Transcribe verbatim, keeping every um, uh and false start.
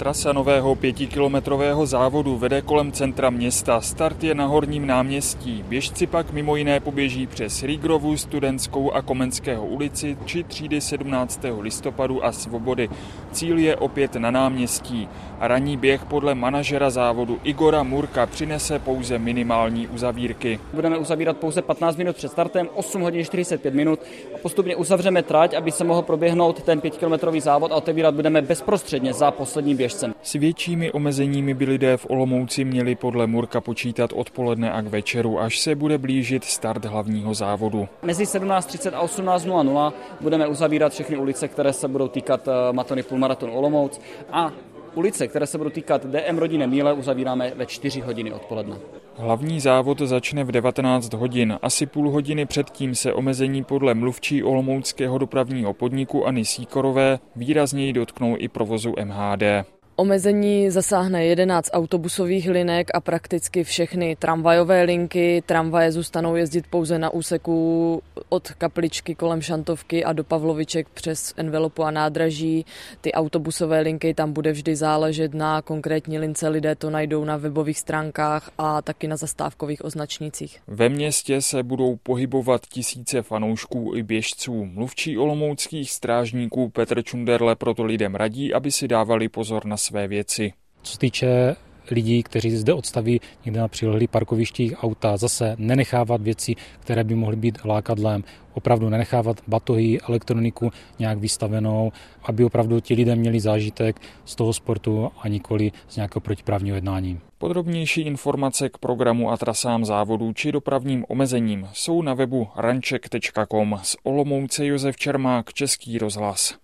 Trasa nového pětikilometrového závodu vede kolem centra města. Start je na Horním náměstí. Běžci pak mimo jiné poběží přes Rýgrovu, Studentskou a Komenského ulici či třídy sedmnáctého listopadu a Svobody. Cíl je opět na náměstí. A ranní běh podle manažera závodu Igora Murka přinese pouze minimální uzavírky. Budeme uzavírat pouze patnáct minut před startem, osm hodin čtyřicet pět minut a postupně uzavřeme trať, aby se mohl proběhnout ten pětikilometrový závod a otevírat budeme bezprostředně za posledním běžcem. S většími omezeními by lidé v Olomouci měli podle Murka počítat odpoledne a k večeru, až se bude blížit start hlavního závodu. Mezi sedmnáct třicet a osmnáct nula nula budeme uzavírat všechny ulice, které se budou týkat Matony půlmaratonu Olomouc, a ulice, které se budou týkat D M rodinné míle, uzavíráme ve čtyři hodiny odpoledne. Hlavní závod začne v devatenáct hodin. Asi půl hodiny předtím se omezení podle mluvčí olomouckého dopravního podniku Anny Síkorové výrazněji dotknou i provozu M H D. Omezení zasáhne jedenáct autobusových linek a prakticky všechny tramvajové linky. Tramvaje zůstanou jezdit pouze na úseku od Kapličky kolem Šantovky a do Pavloviček přes Envelopu a nádraží. Ty autobusové linky, tam bude vždy záležet na konkrétní lince. Lidé to najdou na webových stránkách a taky na zastávkových označnících. Ve městě se budou pohybovat tisíce fanoušků i běžců. Mluvčí olomouckých strážníků Petr Čunderle proto lidem radí, aby si dávali pozor na své věci. Co se týče lidí, kteří zde odstaví někde na přilehlých parkovištích auta, zase nenechávat věci, které by mohly být lákadlem, opravdu nenechávat batohy, elektroniku nějak vystavenou, aby opravdu ti lidé měli zážitek z toho sportu a nikoli z nějakého protiprávního jednání. Podrobnější informace k programu a trasám závodů či dopravním omezením jsou na webu ranček tečka com. Z Olomouce Josef Čermák, Český rozhlas.